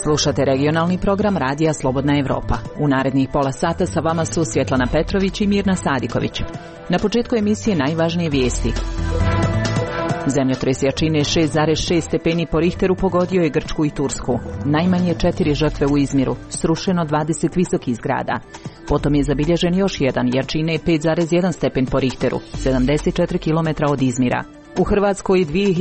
Slušate regionalni program Radija Slobodna Evropa. U narednih pola sata sa vama su Svjetlana Petrović i Mirna Sadiković. Na početku emisije najvažnije vijesti. Zemljotres jačine 6,6 stepeni po Richteru pogodio je Grčku i Tursku. Najmanje 4 žrtve u Izmiru, srušeno 20 visokih zgrada. Potom je zabilježen još jedan jačine 5,1 stepen po Richteru, 74 km od Izmira. U Hrvatskoj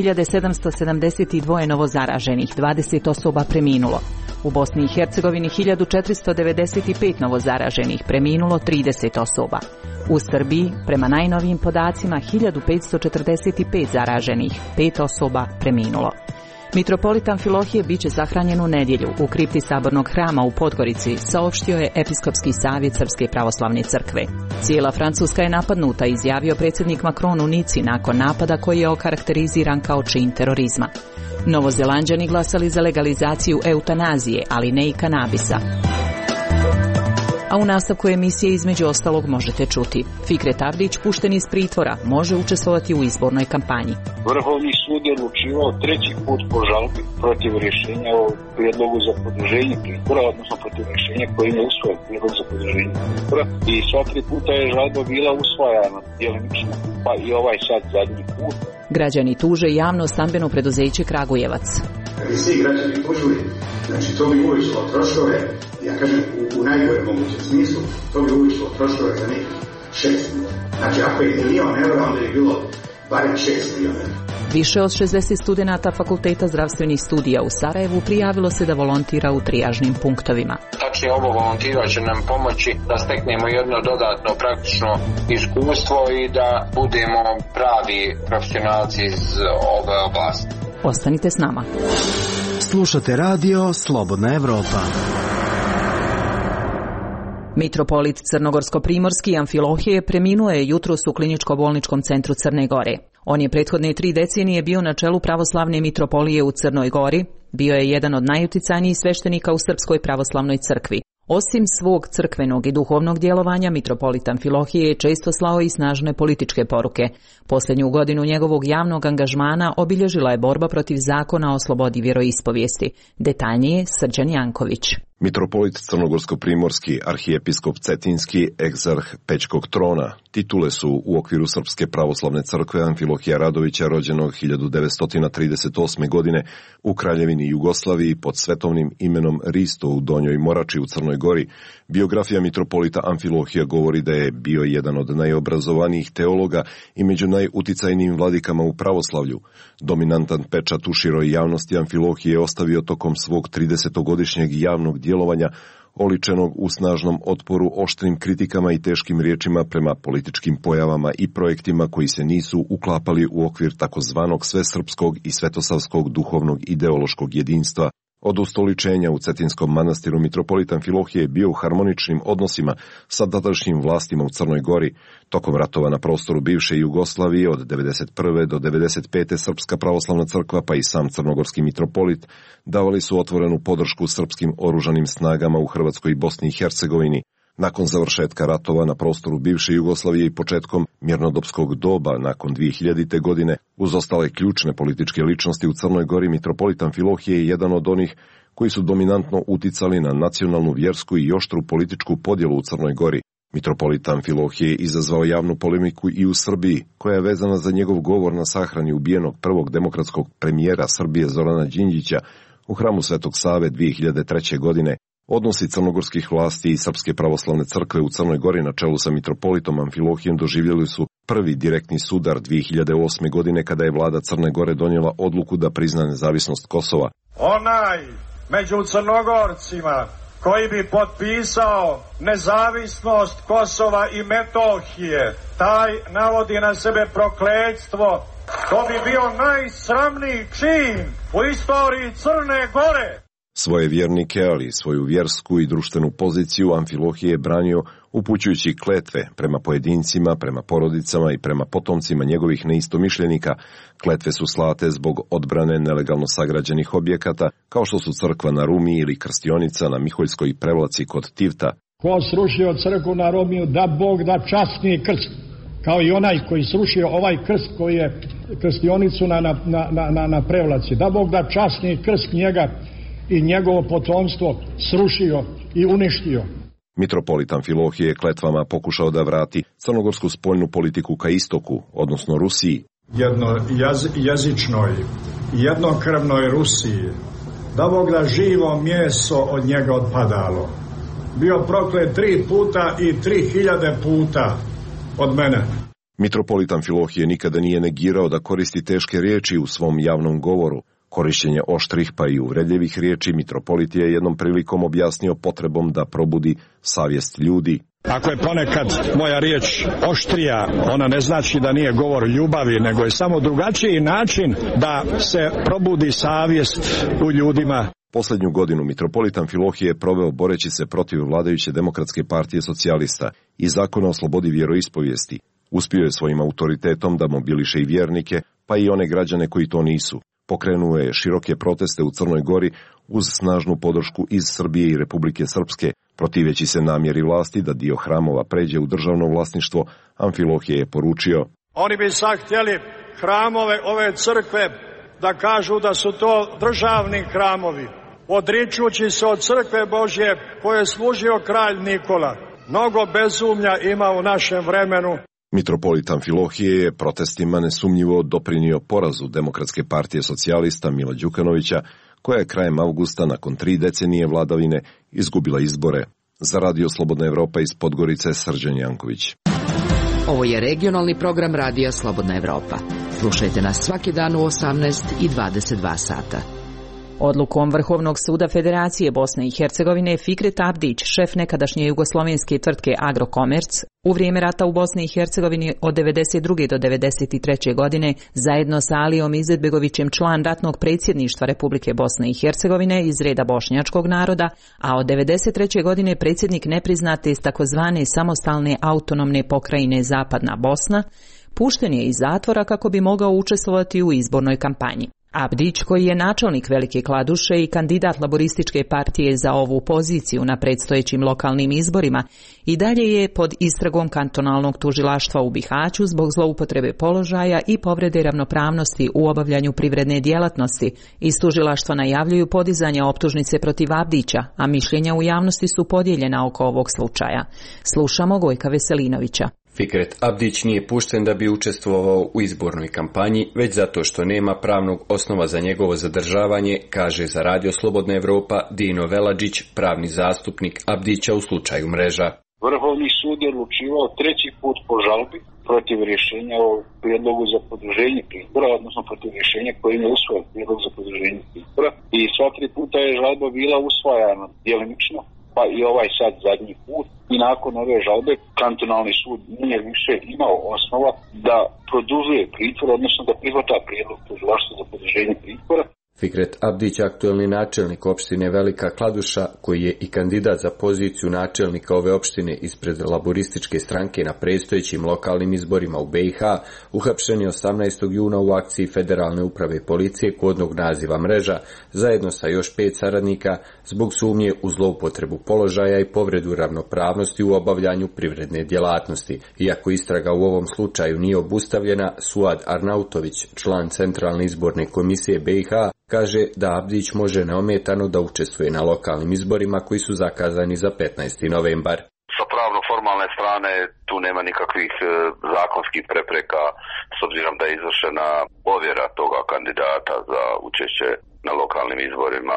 2772 novozaraženih, 20 osoba preminulo. U Bosni i Hercegovini 1495 novozaraženih, preminulo 30 osoba. U Srbiji, prema najnovijim podacima, 1545 zaraženih, 5 osoba preminulo. Mitropolit Amfilohije biće sahranjen u nedjelju u kripti Sabornog hrama u Podgorici, saopštio je Episkopski savjet Srpske pravoslavne crkve. Cijela Francuska je napadnuta, izjavio predsjednik Macron u Nici nakon napada koji je okarakteriziran kao čin terorizma. Novozelanđani glasali za legalizaciju eutanazije, ali ne i kanabisa. A u nastavku emisije između ostalog možete čuti. Fikret Avdić, pušten iz pritvora, može učestvovati u izbornoj kampanji. Vrhovni sud je odlučivao 3. put po žalbi protiv rješenja o prijedlogu za produženje pritvora, odnosno protiv rješenja koji ne usvoje prijedlog za produženje pritvora, i sva 3 puta je žalba bila usvajana djelimično, pa i ovaj sad zadnji put. Građani tuže javno stambeno preduzeće Kragujevac. Kad bi svi građani tužili, znači to bi uvećalo troškove, ja kažem u najgorem mogućem smislu, to bi uvećalo troškove za nekih 6 puta. Znači ako je €1.000.000, onda je bilo barem 6 milijuna. Više od 60 studenata Fakulteta zdravstvenih studija u Sarajevu prijavilo se da volontira u trijažnim punktovima. Tačnije, ovo volontiranje će nam pomoći da steknemo jedno dodatno praktično iskustvo i da budemo pravi profesionalci iz ove oblasti. Ostanite s nama. Slušate radio Slobodna Evropa. Mitropolit Crnogorsko-primorski Amfilohije preminuo je jutros u Kliničko-bolničkom centru Crne Gore. On je prethodne 3 decenije bio na čelu pravoslavne mitropolije u Crnoj Gori, bio je jedan od najuticajnijih sveštenika u Srpskoj pravoslavnoj crkvi. Osim svog crkvenog i duhovnog djelovanja, mitropolit Amfilohije je često slao i snažne političke poruke. Posljednju godinu njegovog javnog angažmana obilježila je borba protiv zakona o slobodi vjeroispovijesti. Detaljnije Srđan Janković. Mitropolit Crnogorsko-primorski, arhijepiskop Cetinski, egzarh Pećkog trona. Titule su u okviru Srpske pravoslavne crkve Amfilohija Radovića, rođenog 1938. godine u Kraljevini Jugoslaviji pod svetovnim imenom Risto u Donjoj Morači u Crnoj Gori. Biografija mitropolita Amfilohija govori da je bio jedan od najobrazovanijih teologa i među najuticajnijim vladikama u pravoslavlju. Dominantan pečat u široj javnosti Amfilohije je ostavio tokom svog 30-godišnjeg javnog djelovanja, oličenog u snažnom otporu, oštrim kritikama i teškim riječima prema političkim pojavama i projektima koji se nisu uklapali u okvir takozvanog svesrpskog i svetosavskog duhovnog ideološkog jedinstva. Od ustoličenja u Cetinskom manastiru mitropolit Amfilohije je bio u harmoničnim odnosima sa tadašnjim vlastima u Crnoj Gori. Tokom ratova na prostoru bivše Jugoslavije od 1991. do 1995. Srpska pravoslavna crkva pa i sam crnogorski mitropolit davali su otvorenu podršku srpskim oružanim snagama u Hrvatskoj i Bosni i Hercegovini. Nakon završetka ratova na prostoru bivše Jugoslavije i početkom mirnodopskog doba nakon 2000. godine, uz ostale ključne političke ličnosti u Crnoj Gori, mitropolit Amfilohije je jedan od onih koji su dominantno uticali na nacionalnu, vjersku i oštru političku podjelu u Crnoj Gori. Mitropolit Amfilohije je izazvao javnu polemiku i u Srbiji, koja je vezana za njegov govor na sahrani ubijenog prvog demokratskog premijera Srbije Zorana Đinđića u hramu Svetog Save 2003. godine. Odnosi crnogorskih vlasti i Srpske pravoslavne crkve u Crnoj Gori na čelu sa mitropolitom Amfilohijem doživjeli su prvi direktni sudar 2008. godine kada je vlada Crne Gore donijela odluku da prizna nezavisnost Kosova. Onaj među Crnogorcima koji bi potpisao nezavisnost Kosova i Metohije, taj navodi na sebe prokletstvo. To bi bio najsramniji čin u istoriji Crne Gore. Svoje vjernike, ali svoju vjersku i društvenu poziciju Amfilohije je branio upućujući kletve prema pojedincima, prema porodicama i prema potomcima njegovih neistomišljenika. Kletve su slate zbog odbrane nelegalno sagrađenih objekata, kao što su crkva na Rumi ili krstionica na Miholjskoj prevlaci kod Tivta. Ko srušio crkvu na Rumiju, da Bog da časni krst, kao i onaj koji srušio ovaj krst koji je krstionicu na prevlaci, da Bog da časni krst njega i njegovo potomstvo srušio i uništio. Mitropolit Amfilohije je kletvama pokušao da vrati crnogorsku spoljnu politiku ka istoku, odnosno Rusiji. Jednojezičnoj, jednokrvnoj Rusiji, da Bogda živo meso od njega odpadalo. Bio proklet 3 puta i 3000 puta od mene. Mitropolit Amfilohije nikada nije negirao da koristi teške riječi u svom javnom govoru. Korišćenje oštrih pa i uvredljivih riječi mitropolit je jednom prilikom objasnio potrebom da probudi savjest ljudi. Ako je ponekad moja riječ oštrija, ona ne znači da nije govor ljubavi, nego je samo drugačiji način da se probudi savjest u ljudima. Posljednju godinu mitropolit Amfilohije je proveo boreći se protiv vladajuće Demokratske partije socijalista i zakona o slobodi vjeroispovijesti. Uspio je svojim autoritetom da mobiliše i vjernike, pa i one građane koji to nisu. Pokrenuo je široke proteste u Crnoj Gori uz snažnu podršku iz Srbije i Republike Srpske. Protiveći se namjeri vlasti da dio hramova pređe u državno vlasništvo, Amfilohije je poručio: Oni bi sad htjeli hramove ove crkve da kažu da su to državni hramovi, odričući se od crkve Božje koje je služio kralj Nikola. Mnogo bezumlja ima u našem vremenu. Mitropolit Amfilohije je protestima nesumnjivo doprinio porazu Demokratske partije socijalista Mila Đukanovića, koja je krajem avgusta nakon 3 decenije vladavine izgubila izbore. Za Radio Slobodna Evropa iz Podgorice, Srđan Janković. Ovo je regionalni program Radija Slobodna Evropa. Slušajte nas svaki dan u 18 i 22 sata. Odlukom Vrhovnog suda Federacije Bosne i Hercegovine Fikret Abdić, šef nekadašnje jugoslovenske tvrtke Agrokomerc, u vrijeme rata u Bosni i Hercegovini od 1992. do 1993. godine, zajedno sa Alijom Izetbegovićem, član ratnog predsjedništva Republike Bosne i Hercegovine iz reda bošnjačkog naroda, a od 1993. godine predsjednik nepriznate takozvane samostalne autonomne pokrajine Zapadna Bosna, pušten je iz zatvora kako bi mogao učestvovati u izbornoj kampanji. Abdić, koji je načelnik Velike Kladuše i kandidat Laborističke partije za ovu poziciju na predstojećim lokalnim izborima, i dalje je pod istragom kantonalnog tužilaštva u Bihaću zbog zloupotrebe položaja i povrede ravnopravnosti u obavljanju privredne djelatnosti. Iz tužilaštva najavljuju podizanje optužnice protiv Abdića, a mišljenja u javnosti su podijeljena oko ovog slučaja. Slušamo Gojka Veselinovića. Fikret Abdić nije pušten da bi učestvovao u izbornoj kampanji, već zato što nema pravnog osnova za njegovo zadržavanje, kaže za Radio Slobodna Evropa Dino Veladžić, pravni zastupnik Abdića u slučaju Mreža. Vrhovni sud je odlučivao 3. put po žalbi protiv rješenja o prijedlogu za podruženje pritvora, odnosno protiv rješenja kojim je usvojen prijedlog za podruženje pritvora, i sva 3 puta je žalba bila usvajana djelimično, pa i ovaj sad zadnji put. I nakon ove žalbe kantonalni sud nije više imao osnova da produžuje pritvor, odnosno da prihvata prijedlog tužilaštva za podruženje pritvora. Fikret Abdić, aktuelni načelnik opštine Velika Kladuša, koji je i kandidat za poziciju načelnika ove opštine ispred Laborističke stranke na predstojećim lokalnim izborima u BiH, uhapšen je 18. juna u akciji Federalne uprave policije kodnog naziva Mreža, zajedno sa još 5 saradnika, zbog sumnje u zloupotrebu položaja i povredu ravnopravnosti u obavljanju privredne djelatnosti. Iako istraga u ovom slučaju nije obustavljena, Suad Arnautović, član Centralne izborne komisije BiH, kaže da Abdić može neometano da učestvuje na lokalnim izborima koji su zakazani za 15. novembar. Sa pravno-formalne strane tu nema nikakvih zakonskih prepreka, s obzirom da je izvršena ovjera toga kandidata za učešće na lokalnim izborima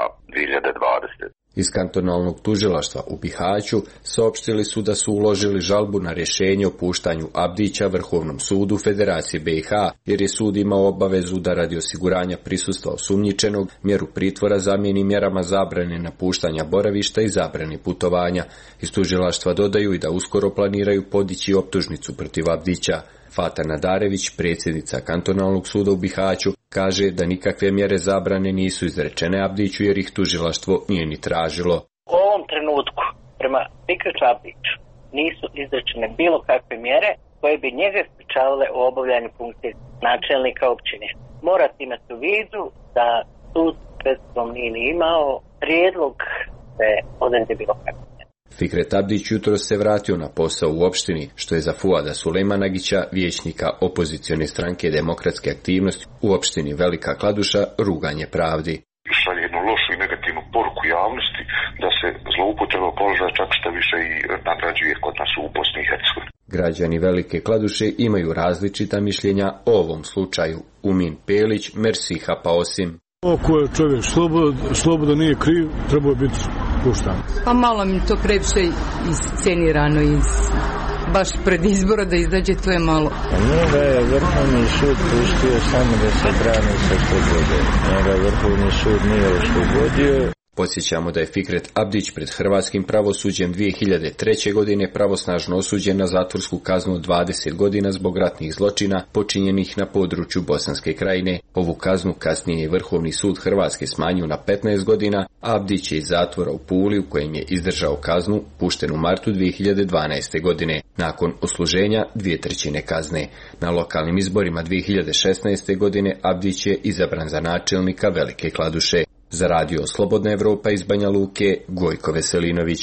2020. Iz kantonalnog tužilaštva u Bihaću saopštili su da su uložili žalbu na rješenje o puštanju Abdića Vrhovnom sudu Federacije BiH, jer je sud imao obavezu da radi osiguranja prisustva osumnjičenog mjeru pritvora zamijeni mjerama zabrane napuštanja boravišta i zabrane putovanja. Iz tužilaštva dodaju i da uskoro planiraju podići optužnicu protiv Abdića. Fata Nadarević, predsjednica kantonalnog suda u Bihaću, kaže da nikakve mjere zabrane nisu izrečene Abdiću jer ih tužilaštvo nije ni tražilo. U ovom trenutku prema Fikretu Abdiću nisu izrečene bilo kakve mjere koje bi njega sprečavale u obavljanju funkcije načelnika općine. Morate imati u vidu da sud pred sobom nije imao prijedlog da odredi bilo kakve. Fikret Abdić jutro se vratio na posao u opštini, što je za Fuada Sulejmanagića, vijećnika opozicione stranke Demokratske aktivnosti u opštini Velika Kladuša, ruganje pravdi. Šalje jednu lošu i negativnu poruku javnosti da se zloupotreba položaja čak šta više i nagrađuje kod nas u Bosni i Hercegovini. Građani Velike Kladuše imaju različita mišljenja o ovom slučaju. Umin Pelić, Mersiha Paosim. Ako je čovjek slobodan, nije kriv, treba biti puštan. Pa malo mi to previše iscenirano baš pred izbora da izađe, to je malo. Njega je Vrhovni sud pustio samo da se brani sa slobode. Njega Vrhovni sud nije oslobodio. Podsjećamo da je Fikret Abdić pred hrvatskim pravosuđem 2003. godine pravosnažno osuđen na zatvorsku kaznu 20 godina zbog ratnih zločina počinjenih na području Bosanske Krajine. Ovu kaznu kasnije je Vrhovni sud Hrvatske smanjio na 15 godina, a Abdić je iz zatvora u Puli, u kojem je izdržao kaznu, pušten u martu 2012. godine, nakon odsluženja 2/3 kazne. Na lokalnim izborima 2016. godine Abdić je izabran za načelnika Velike Kladuše. Za radio Slobodna Evropa iz Banja Luke, Gojko Veselinović.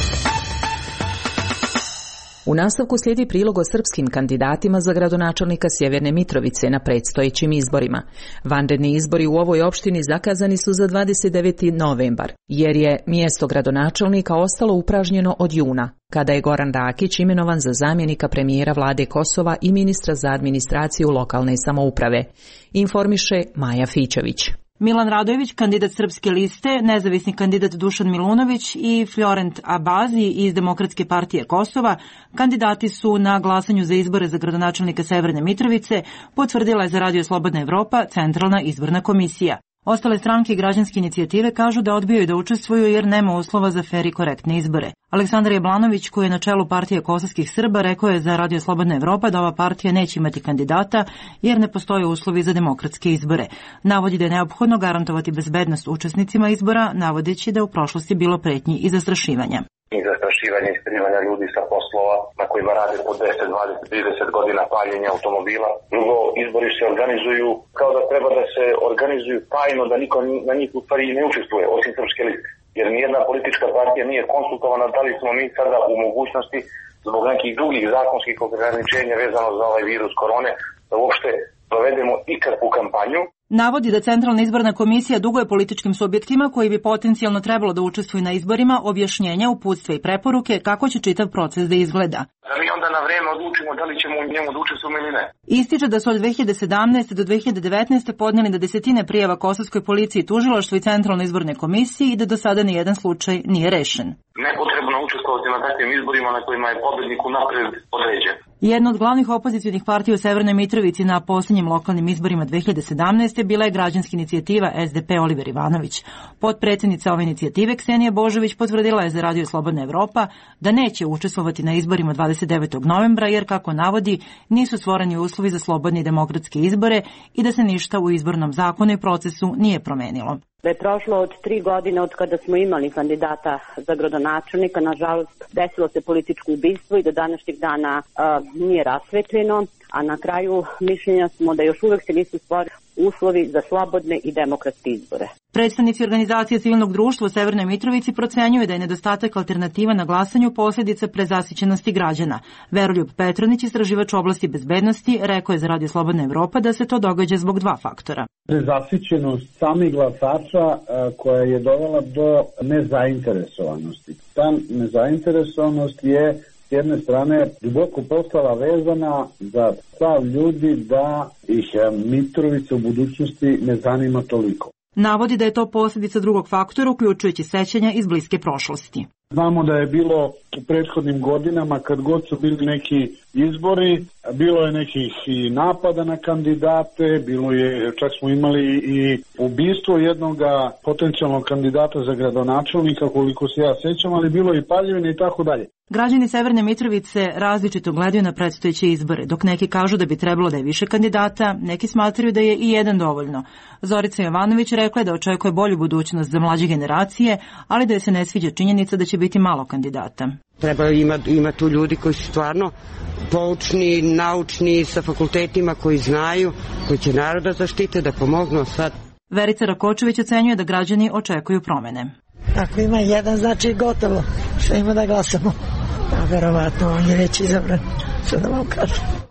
U nastavku slijedi prilog o srpskim kandidatima za gradonačelnika Sjeverne Mitrovice na predstojećim izborima. Vanredni izbori u ovoj opštini zakazani su za 29. novembar, jer je mjesto gradonačelnika ostalo upražnjeno od juna, kada je Goran Rakić imenovan za zamjenika premijera vlade Kosova i ministra za administraciju lokalne samouprave, informiše Maja Fićević. Milan Radojević, kandidat Srpske liste, nezavisni kandidat Dušan Milunović i Florent Abazi iz Demokratske partije Kosova, kandidati su na glasanju za izbore za gradonačelnika Severne Mitrovice, potvrdila je za Radio Slobodna Evropa Centralna izborna komisija. Ostale stranke i građanske inicijative kažu da odbijaju da učestvuju jer nema uslova za fer i korektne izbore. Aleksandar Jablanović, koji je na čelu partije kosovskih Srba, rekao je za Radio Slobodna Evropa da ova partija neće imati kandidata jer ne postoje uslovi za demokratske izbore. Navodi da je neophodno garantovati bezbednost učesnicima izbora, navodeći da je u prošlosti bilo pretnji i zastrašivanja. I zastrašivanje i skrivanja ljudi sa poslova na kojima rade po 10, 20, 30 godina, paljenja automobila. Drugo, izbori se organizuju kao da treba da se organizuju tajno, da niko na njih u stvari ne učestvuje, osim Srpske liste. Jer nijedna politička partija nije konsultovana da li smo mi sada u mogućnosti zbog nekih drugih zakonskih ograničenja vezano za ovaj virus korone da uopšte provedemo ikakvu kampanju. Navodi da Centralna izborna komisija duguje političkim subjektima koji bi potencijalno trebalo da učestvuju na izborima objašnjenja, uputstva i preporuke kako će čitav proces da izgleda. Da mi onda na vreme odlučimo da li ćemo u njemu da učestvujemo ili ne. Ističe da su od 2017. do 2019. podnijeli na desetine prijava kosovskoj policiji, tužilaštvu i Centralnoj izbornoj komisiji i da do sada nijedan slučaj nije rešen. Nepotrebno učestvovati na takvim izborima na kojima je pobednik unapred određen. Jedna od glavnih opozicionih partija u Severnoj Mitrovici na posljednjim lokalnim izborima 2017. bila je građanska inicijativa SDP Oliver Ivanović. Potpredsjednica ove inicijative Ksenija Božović potvrdila je za Radio Slobodna Evropa da neće učestvovati na izborima 29. novembra jer, kako navodi, nisu stvoreni uslovi za slobodne i demokratske izbore i da se ništa u izbornom zakonu i procesu nije promenilo. Da je prošlo od 3 godine od kada smo imali kandidata za gradonačelnika, nažalost desilo se političko ubistvo i do današnjeg dana nije rasvetljeno, a na kraju mišljenja smo da još uvek se nisu stvorili uslovi za slobodne i demokratske izbore. Predstavnici organizacije civilnog društva u Severnoj Mitrovici procenjuju da je nedostatak alternativa na glasanju posljedica prezasićenosti građana. Veroljub Petronić, istraživač oblasti bezbednosti, rekao je za Radio Slobodna Evropa da se to događa zbog 2 faktora. Prezasićenost samih glasača koja je dovela do nezainteresovanosti. Ta nezainteresovanost je s jedne strane duboko postala vezana za stav ljudi da ih Mitrovica u budućnosti ne zanima toliko. Navodi da je to posljedica drugog faktora, uključujući sećanja iz bliske prošlosti. Znamo da je bilo u prethodnim godinama, kad god su bili neki izbori, bilo je nekih i napada na kandidate, bilo je, čak smo imali i ubistvo jednog potencijalnog kandidata za gradonačelnika, koliko se ja sećam, ali bilo i paljevine i tako dalje. Građani Severne Mitrovice različito gledaju na predstojeće izbore, dok neki kažu da bi trebalo da je više kandidata, neki smatraju da je i jedan dovoljno. Zorica Jovanović rekla je da očekuje bolju budućnost za mlađe generacije, ali da je se ne sviđa činjenica da će biti malo kandidata. Treba ima tu ljudi koji su stvarno poučni, naučni, sa fakultetima koji znaju, koji će naroda zaštite, da pomognu sad. Verica Rakočević ocenjuje da građani očekuju promene. Ako ima jedan, znači gotovo, što ima da glasamo. A verovatno on je već izabran, što da vam kažem.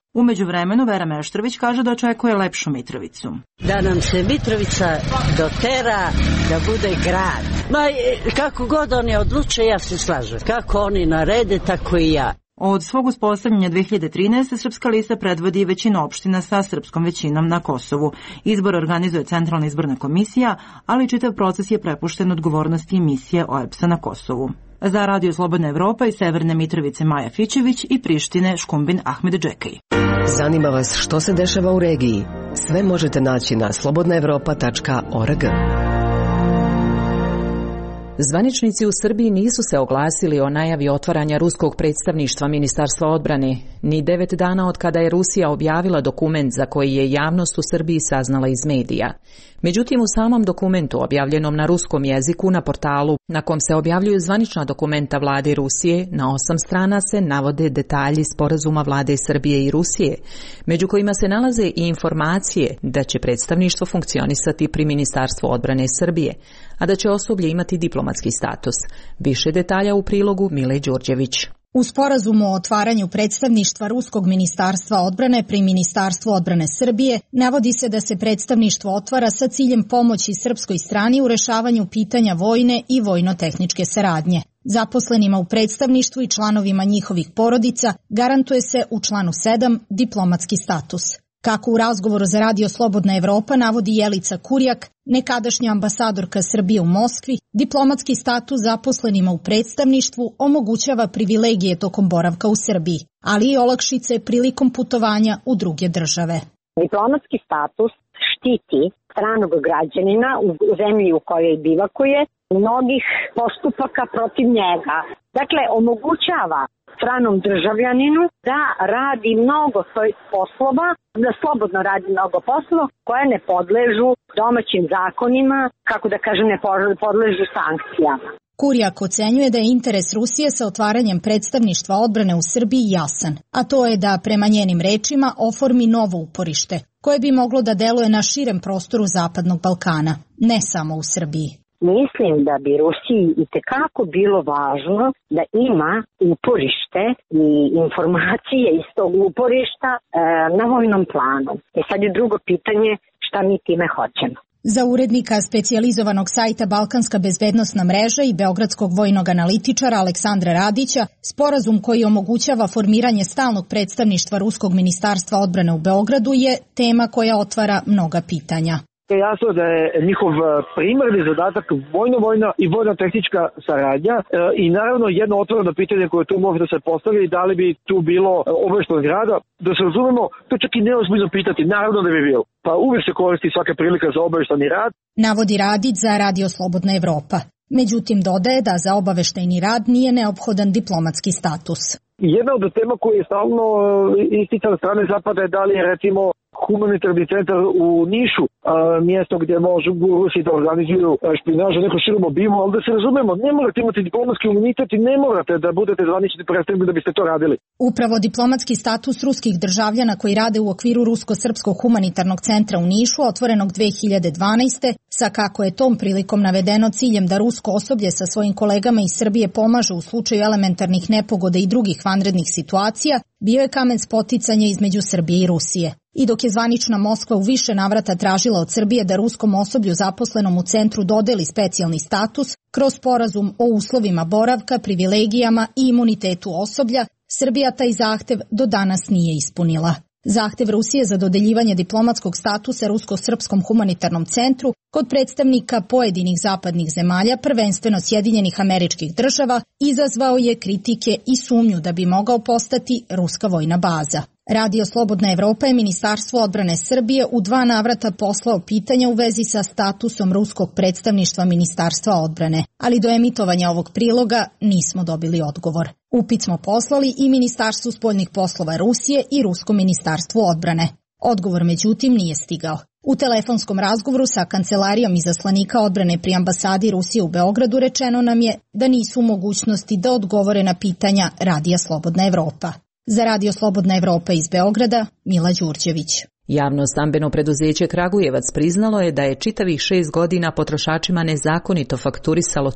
U međuvremenu Vera Meštrović kaže da očekuje lepšu Mitrovicu. Da nam se Mitrovica dotera da bude grad. Kako god oni odluče, ja se slažem. Kako oni narede, tako i ja. Od svog uspostavljanja 2013. Srpska lista predvodi većinu opština sa srpskom većinom na Kosovu. Izbor organizuje Centralna izborna komisija, ali čitav proces je prepušten odgovornosti misije OEBS-a na Kosovu. Za Radio Slobodna Evropa iz Severne Mitrovice Maja Fićević i Prištine Škumbin Ahmed Džekaj. Zanima vas što se dešava u regiji? Sve možete naći na slobodnaevropa.org. Zvaničnici u Srbiji nisu se oglasili o najavi otvaranja ruskog predstavništva Ministarstva odbrane, ni 9 dana od kada je Rusija objavila dokument za koji je javnost u Srbiji saznala iz medija. Međutim, u samom dokumentu objavljenom na ruskom jeziku na portalu na kom se objavljuju zvanična dokumenta vlade Rusije, na 8 strana se navode detalji sporazuma vlade Srbije i Rusije, među kojima se nalaze i informacije da će predstavništvo funkcionisati pri Ministarstvu odbrane Srbije, a da će osoblje imati diplomatski status. Više detalja u prilogu Mile Đorđević. U sporazumu o otvaranju predstavništva Ruskog ministarstva odbrane pri Ministarstvu odbrane Srbije navodi se da se predstavništvo otvara sa ciljem pomoći srpskoj strani u rešavanju pitanja vojne i vojno-tehničke saradnje. Zaposlenima u predstavništvu i članovima njihovih porodica garantuje se u članu 7 diplomatski status. Kako u razgovoru za Radio Slobodna Evropa navodi Jelica Kurjak, nekadašnja ambasadorka Srbije u Moskvi, diplomatski status zaposlenima u predstavništvu omogućava privilegije tokom boravka u Srbiji, ali i olakšice prilikom putovanja u druge države. Diplomatski status štiti stranog građanina u zemlji u kojoj bivakuje mnogih postupaka protiv njega. Dakle, omogućava stranom državljaninu da radi mnogo svojih poslova, da slobodno radi mnogo poslova koje ne podležu domaćim zakonima, kako da kažem, ne podležu sankcijama. Kurjak ocenjuje da je interes Rusije sa otvaranjem predstavništva odbrane u Srbiji jasan, a to je da prema njenim rečima oformi novo uporište, koje bi moglo da deluje na širem prostoru Zapadnog Balkana, ne samo u Srbiji. Mislim da bi Rusiji itekako bilo važno da ima uporište i informacije iz tog uporišta na vojnom planu. Sad je drugo pitanje šta mi time hoćemo. Za urednika specijalizovanog sajta Balkanska bezbednosna mreža i beogradskog vojnog analitičara Aleksandra Radića, sporazum koji omogućava formiranje stalnog predstavništva Ruskog ministarstva odbrane u Beogradu je tema koja otvara mnoga pitanja. Je jasno da je njihov primarni zadatak vojno-vojna i vojno-tehnička saradnja i naravno jedno otvoreno pitanje koje tu može da se postavi, da li bi tu bilo obaveštenog rada, da se razumemo, to čak i neozbiljno pitati, naravno da bi bilo. Pa uvijek se koristi svaka prilika za obavešteni rad. Navodi Radić za Radio Slobodna Evropa. Međutim, dodaje da za obaveštajni rad nije neophodan diplomatski status. Jedna od tema koja je stalno isticana strane Zapada je da li je recimo humanitarni centar u Nišu, mjesto gdje može Rusi da organizuju špionažu neku širom obimu, ali da se razumemo, ne morate imati diplomatski imunitet i ne morate da budete zvanični predstavnik da biste to radili. Upravo diplomatski status ruskih državljana koji rade u okviru Rusko-srpskog humanitarnog centra u Nišu, otvorenog 2012. sa kako je tom prilikom navedeno ciljem da rusko osoblje sa svojim kolegama iz Srbije pomaže u slučaju elementarnih nepogoda i drugih vanrednih situacija, bio je kamen spoticanja između Srbije i Rusije. I dok je zvanična Moskva u više navrata tražila od Srbije da ruskom osoblju zaposlenom u centru dodeli specijalni status, kroz sporazum o uslovima boravka, privilegijama i imunitetu osoblja, Srbija taj zahtev do danas nije ispunila. Zahtev Rusije za dodeljivanje diplomatskog statusa Rusko-srpskom humanitarnom centru kod predstavnika pojedinih zapadnih zemalja, prvenstveno Sjedinjenih Američkih Država, izazvao je kritike i sumnju da bi mogao postati ruska vojna baza. Radio Slobodna Evropa je Ministarstvo odbrane Srbije u 2 navrata poslao pitanja u vezi sa statusom ruskog predstavništva Ministarstva odbrane, ali do emitovanja ovog priloga nismo dobili odgovor. Upit smo poslali i Ministarstvu spoljnih poslova Rusije i Ruskom ministarstvu odbrane. Odgovor međutim nije stigao. U telefonskom razgovoru sa kancelarijom izaslanika odbrane pri ambasadi Rusije u Beogradu rečeno nam je da nisu u mogućnosti da odgovore na pitanja Radija Slobodna Evropa. Za Radio Slobodna Evropa iz Beograda, Mila Đurđević. Javno stambeno preduzeće Kragujevac priznalo je da je čitavih 6 godina potrošačima nezakonito fakturisalo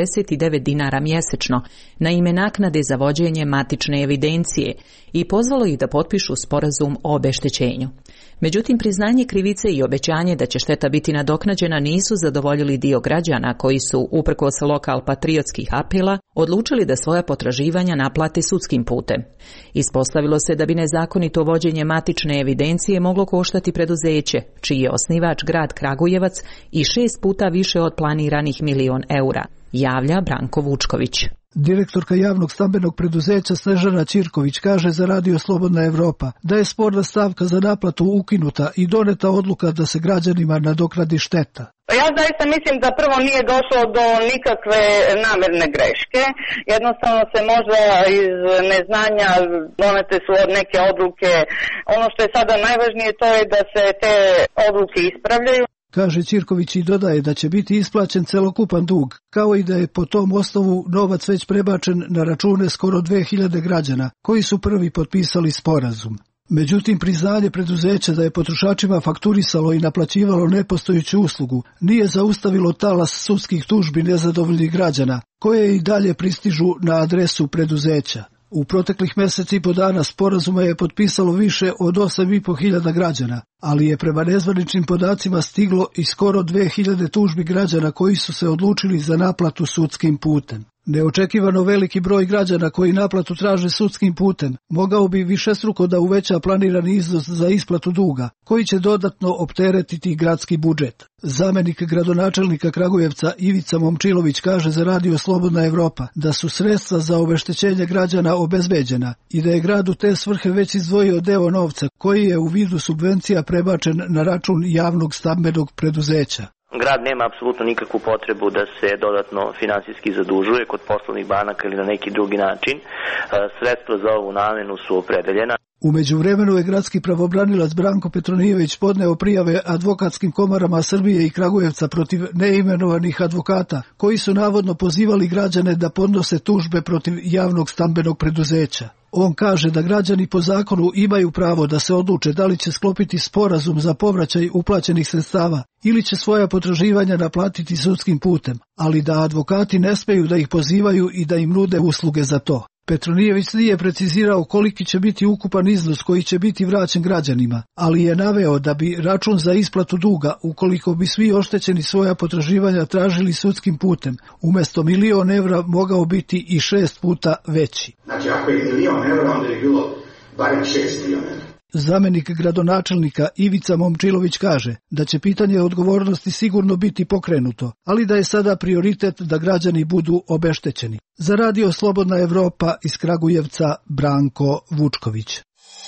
49 dinara mjesečno na ime naknade za vođenje matične evidencije i pozvalo ih da potpišu sporazum o obeštećenju. Međutim, priznanje krivice i obećanje da će šteta biti nadoknađena nisu zadovoljili dio građana koji su, uprkos lokal patriotskih apela, odlučili da svoja potraživanja naplate sudskim putem. Ispostavilo se da bi nezakonito vođenje matične evidencije moglo koštati preduzeće, čiji je osnivač grad Kragujevac i 6 puta više od planiranih $1.000.000, javlja Branko Vučković. Direktorka javnog stambenog preduzeća Snežana Ćirković kaže za Radio Slobodna Evropa da je sporna stavka za naplatu ukinuta i doneta odluka da se građanima nadoknadi šteta. Ja zaista mislim da prvo nije došlo do nikakve namjerne greške. Jednostavno se možda iz neznanja donete su neke odluke. Ono što je sada najvažnije to je da se te odluke ispravljaju. Kaže Ćirković i dodaje da će biti isplaćen celokupan dug, kao i da je po tom osnovu novac već prebačen na račune skoro 2000 građana koji su prvi potpisali sporazum. Međutim, priznanje preduzeća da je potrošačima fakturisalo i naplaćivalo nepostojeću uslugu nije zaustavilo talas sudskih tužbi nezadovoljnih građana, koje i dalje pristižu na adresu preduzeća. U proteklih mjesec i po dana sporazuma je potpisalo više od 8.500 građana, ali je prema nezvaničnim podacima stiglo i skoro 2000 tužbi građana koji su se odlučili za naplatu sudskim putem. Neočekivano veliki broj građana koji naplatu traže sudskim putem mogao bi višestruko da uveća planirani iznos za isplatu duga, koji će dodatno opteretiti gradski budžet. Zamenik gradonačelnika Kragujevca Ivica Momčilović kaže za Radio Slobodna Evropa da su sredstva za obeštećenje građana obezbeđena i da je grad u te svrhe već izdvojio deo novca koji je u vidu subvencija prebačen na račun javnog stambenog preduzeća. Grad nema apsolutno nikakvu potrebu da se dodatno finansijski zadužuje kod poslovnih banaka ili na neki drugi način. Sredstva za ovu namjenu su opredeljena. U međuvremenu je gradski pravobranilac Branko Petronijević podneo prijave advokatskim komorama Srbije i Kragujevca protiv neimenovanih advokata, koji su navodno pozivali građane da podnose tužbe protiv javnog stambenog preduzeća. On kaže da građani po zakonu imaju pravo da se odluče da li će sklopiti sporazum za povraćaj uplaćenih sredstava ili će svoja potraživanja naplatiti sudskim putem, ali da advokati ne smeju da ih pozivaju i da im nude usluge za to. Petronijević nije precizirao koliki će biti ukupan iznos koji će biti vraćen građanima, ali je naveo da bi račun za isplatu duga, ukoliko bi svi oštećeni svoja potraživanja tražili sudskim putem, umjesto €1.000.000 mogao biti i 6 puta veći. Znači, ako je €1.000.000, onda je bilo barem 6 miliona. Zamenik gradonačelnika Ivica Momčilović kaže da će pitanje odgovornosti sigurno biti pokrenuto, ali da je sada prioritet da građani budu obeštećeni. Za Radio Slobodna Evropa iz Kragujevca Branko Vučković.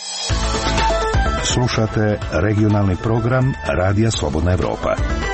Slušate regionalni program Radija Slobodna Evropa.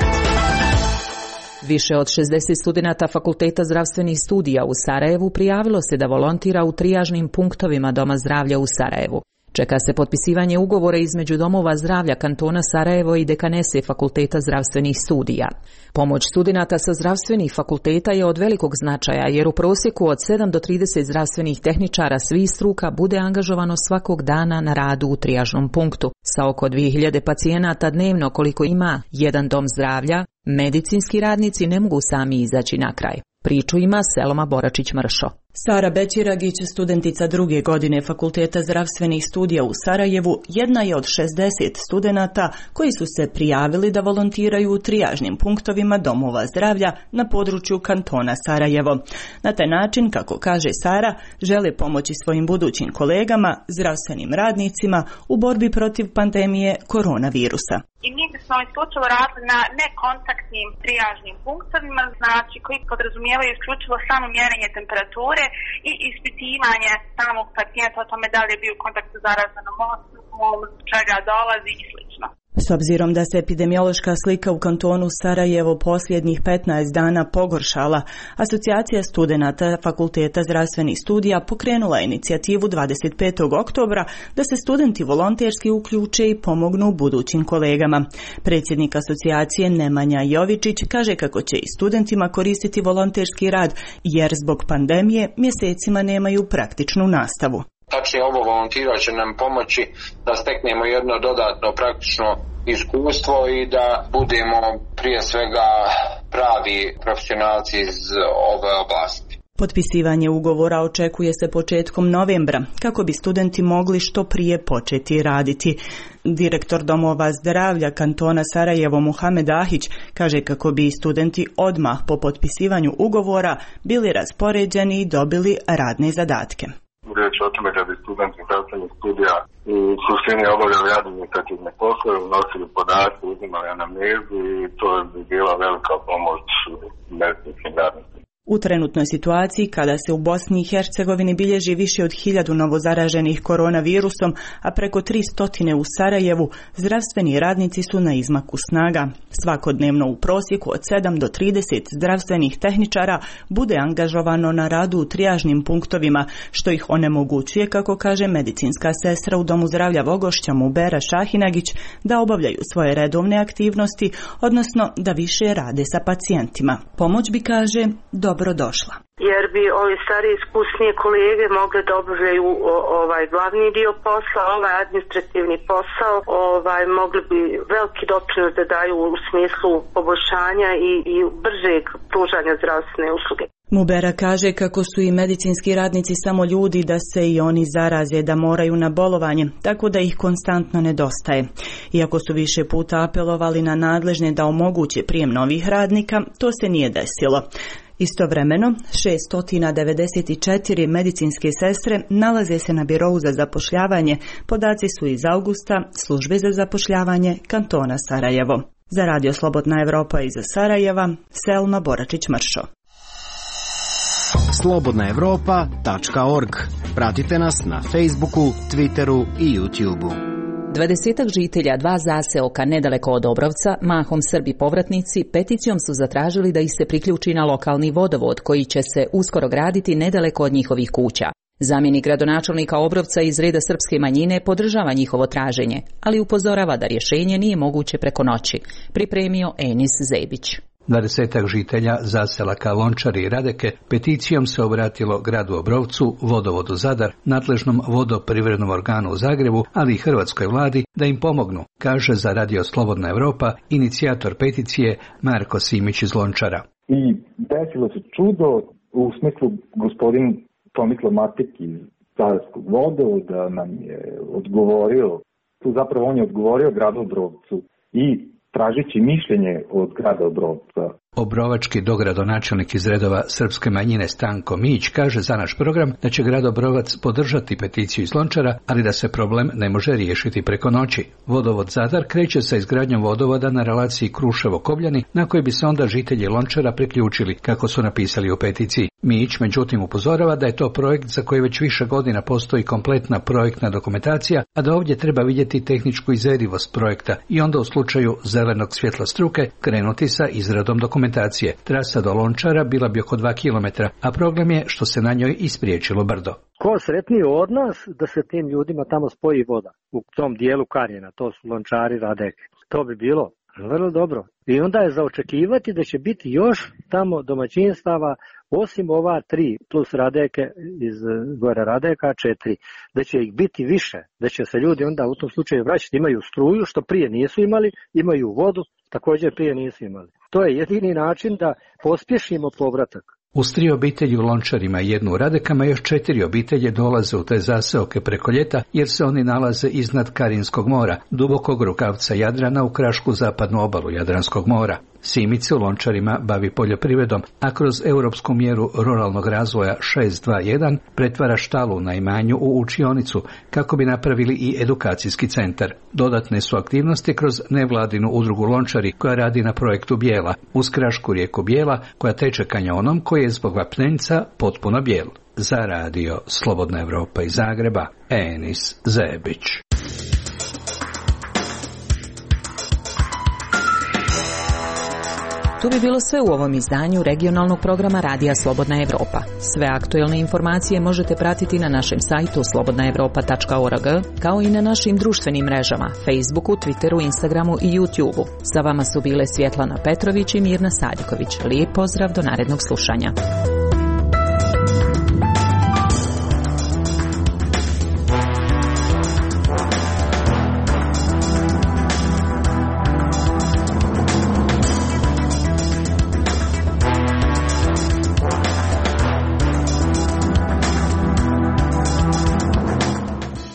Više od 60 studenata Fakulteta zdravstvenih studija u Sarajevu prijavilo se da volontira u trijažnim punktovima Doma zdravlja u Sarajevu. Čeka se potpisivanje ugovora između Domova zdravlja kantona Sarajevo i dekanese Fakulteta zdravstvenih studija. Pomoć studenata sa zdravstvenih fakulteta je od velikog značaja jer u prosjeku od 7 do 30 zdravstvenih tehničara svih struka bude angažovano svakog dana na radu u trijažnom punktu. Sa oko 2000 pacijenata dnevno koliko ima jedan dom zdravlja, medicinski radnici ne mogu sami izaći na kraj. Priču ima Selma Boračić-Mršo. Sara Bećiragić, studentica 2. godine Fakulteta zdravstvenih studija u Sarajevu, jedna je od 60 studenata koji su se prijavili da volontiraju u trijažnim punktovima domova zdravlja na području kantona Sarajevo. Na taj način, kako kaže Sara, žele pomoći svojim budućim kolegama, zdravstvenim radnicima u borbi protiv pandemije koronavirusa. I mi bismo isključivo radili na nekontaktnim trijažnim punktovima, znači koji podrazumijevaju isključivo samo mjerenje temperature i ispitivanje samog pacijenta o tome da li je bio u kontaktu s zaraženom osobom, čega dolazi i slično. S obzirom da se epidemiološka slika u kantonu Sarajevo posljednjih 15 dana pogoršala, Asocijacija studenata Fakulteta zdravstvenih studija pokrenula inicijativu 25. oktobra da se studenti volonterski uključe i pomognu budućim kolegama. Predsjednik asocijacije Nemanja Jovičić kaže kako će i studentima koristiti volonterski rad jer zbog pandemije mjesecima nemaju praktičnu nastavu. tačnije ovo volontiranje će nam pomoći da steknemo jedno dodatno praktično iskustvo i da budemo prije svega pravi profesionalci iz ove oblasti. Potpisivanje ugovora očekuje se početkom novembra, kako bi studenti mogli što prije početi raditi. Direktor domova zdravlja kantona Sarajevo Muhamed Ahić kaže kako bi studenti odmah po potpisivanju ugovora bili raspoređeni i dobili radne zadatke. Riječ o tome da bi studenti zdravstvenih studija u suštini obavljali administrativne poslove, unosili podatke, uzimali anamnezu i to bi bila velika pomoć medicinskim radnicima. U trenutnoj situaciji, kada se u Bosni i Hercegovini bilježi više od 1000 novozaraženih koronavirusom, a preko 300 u Sarajevu, zdravstveni radnici su na izmaku snaga. Svakodnevno u prosjeku od 7 do 30 zdravstvenih tehničara bude angažovano na radu u trijažnim punktovima, što ih onemogućuje, kako kaže medicinska sestra u Domu zdravlja Vogošća Mubera Šahinagić, da obavljaju svoje redovne aktivnosti, odnosno da više rade sa pacijentima. Pomoć bi, kaže, dobro došla. Jer bi ovi stariji iskusnije kolege mogli da obavljaju glavni dio posla, administrativni posao, mogli bi veliki doprinos da daju u smislu poboljšanja i bržeg pružanja zdravstvene usluge. Mubera kaže kako su i medicinski radnici samo ljudi, da se i oni zaraze, da moraju na bolovanje, tako da ih konstantno nedostaje. Iako su više puta apelovali na nadležne da omoguće prijem novih radnika, to se nije desilo. Istovremeno, 694 medicinske sestre nalaze se na birou za zapošljavanje. Podaci su iz avgusta službe za zapošljavanje kantona Sarajevo. Za Radio Slobodna Evropa iz Sarajeva, Selma Boračić-Mršo. slobodnaevropa.org. Pratite nas na Facebooku, Twitteru i YouTubeu. 20 žitelja 2 zaseoka nedaleko od Obrovca, mahom Srbi povratnici, peticijom su zatražili da ih se priključi na lokalni vodovod koji će se uskoro graditi nedaleko od njihovih kuća. Zamjenik gradonačelnika Obrovca iz reda srpske manjine podržava njihovo traženje, ali upozorava da rješenje nije moguće preko noći. Pripremio Enis Zebić. 20 žitelja zaselaka Lončari i Radeke peticijom se obratilo gradu Obrovcu, vodovodu Zadar, nadležnom vodoprivrednom organu u Zagrebu, ali i hrvatskoj vladi da im pomognu, kaže za Radio Slobodna Evropa inicijator peticije Marko Simić iz Lončara. I desilo se čudo u smislu gospodin Tomislav Matik iz Zadarskog vodovoda nam je odgovorio, zapravo on je odgovorio gradu Obrovcu i tražići mišljenje od grada Obrovca. Obrovački dogradonačelnik iz redova srpske manjine Stanko Mić kaže za naš program da će grad Obrovac podržati peticiju iz Lončara, ali da se problem ne može riješiti preko noći. Vodovod Zadar kreće sa izgradnjom vodovoda na relaciji Kruševo-Kobljani, na koji bi se onda žitelji Lončara priključili, kako su napisali u peticiji. Mić međutim upozorava da je to projekt za koji već više godina postoji kompletna projektna dokumentacija, a da ovdje treba vidjeti tehničku izvedivost projekta i onda u slučaju zelenog svjetla struke krenuti sa izradom dokumentacije. Trasa do Lončara bila bi oko 2 km, a problem je što se na njoj ispriječilo brdo. Ko sretniji od nas da se tim ljudima tamo spoji voda u tom dijelu Karjena, to su Lončari, Radeke. To bi bilo vrlo dobro. I onda je za očekivati da će biti još tamo domaćinstava, osim ova 3 plus Radeke iz gore Radeka 4, da će ih biti više, da će se ljudi onda u tom slučaju vraćati, imaju struju što prije nisu imali, imaju vodu, također prije nisu imali. To je jedini način da pospješimo povratak. Uz 3 obitelji u Lončarima i 1 u Radekama još 4 obitelje dolaze u te zaseoke preko ljeta jer se oni nalaze iznad Karinskog mora, dubokog rukavca Jadrana u krašku zapadnu obalu Jadranskog mora. Simić se u Lončarima bavi poljoprivredom, a kroz europsku mjeru ruralnog razvoja 621 pretvara štalu na imanju u učionicu kako bi napravili i edukacijski centar. Dodatne su aktivnosti kroz nevladinu udrugu Lončari koja radi na projektu Bijela, uz krašku rijeku Bijela koja teče kanjonom koji je zbog vapnenca potpuno bijel. Za Radio Slobodna Evropa iz Zagreba, Enis Zebić. To bi bilo sve u ovom izdanju regionalnog programa Radija Slobodna Evropa. Sve aktuelne informacije možete pratiti na našem sajtu slobodnaevropa.org, kao i na našim društvenim mrežama, Facebooku, Twitteru, Instagramu i YouTubeu. Sa vama su bile Svjetlana Petrović i Mirna Sadiković. Lijep pozdrav, do narednog slušanja.